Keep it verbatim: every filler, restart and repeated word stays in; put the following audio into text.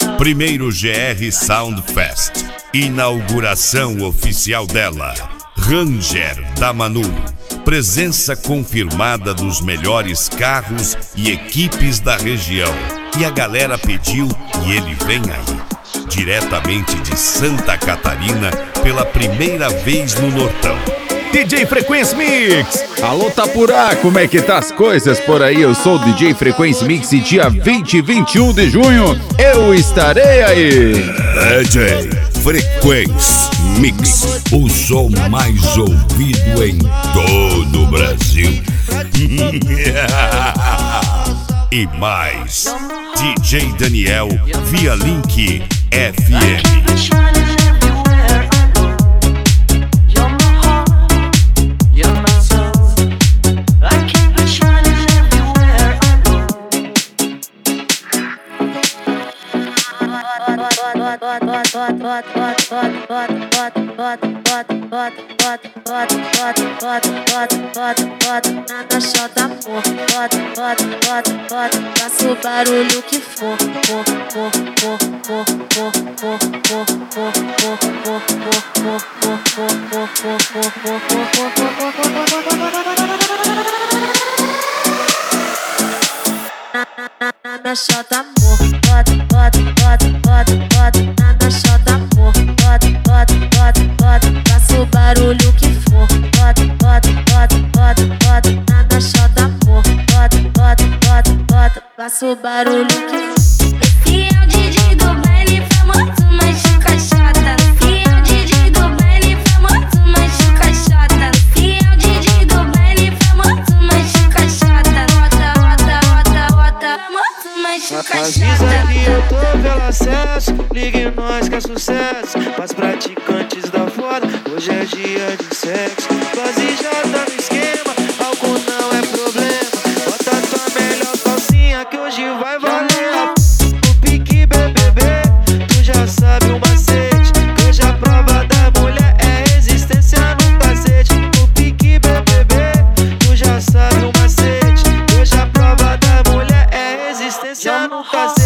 Primeiro G R Sound Fest. Inauguração oficial dela. Ranger da Manu. Presença confirmada dos melhores carros e equipes da região. E a galera pediu e ele vem aí. Diretamente de Santa Catarina, pela primeira vez no Nortão. D J Frequency Mix! Alô, Tapurá, como é que tá as coisas por aí? Eu sou o D J Frequency Mix e dia vinte e vinte e um de junho eu estarei aí! D J Frequency Mix, o som mais ouvido em todo o Brasil. E mais, D J Daniel via Link F M. Na chota, amor, bota, bota, bota, bota, faça o barulho que for, for, for, for, for, for, for, for, for, for, for, for, for, na chota, amor, bota, bota, bota, bota, bota, na chota, amor, bota, bota, bota, bota, faça o barulho que for, bota, bota, bota, bota, bota, na chota, amor, bota, bota, bota, bota, faça o barulho que for. Esse é o D J do baile famoso, mas de caixota. Esse é o D J do baile famoso, mas de caixota. Esse é o D J do baile famoso, mas de caixota. Rota, rota, rota, rota, famoso, mas de caixota. Avisa que eu tô pelo acesso, ligue nós que é sucesso. Pras praticantes da foda, hoje é dia de sexo. Quase já tá no esquema, álcool não é problema. Bota tua melhor calcinha que hoje vai valer. O pique B B B, tu já sabe o macete. Que hoje a prova da mulher é resistência no cacete. O pique B B B, tu já sabe o macete. Que hoje a prova da mulher é resistência no cacete.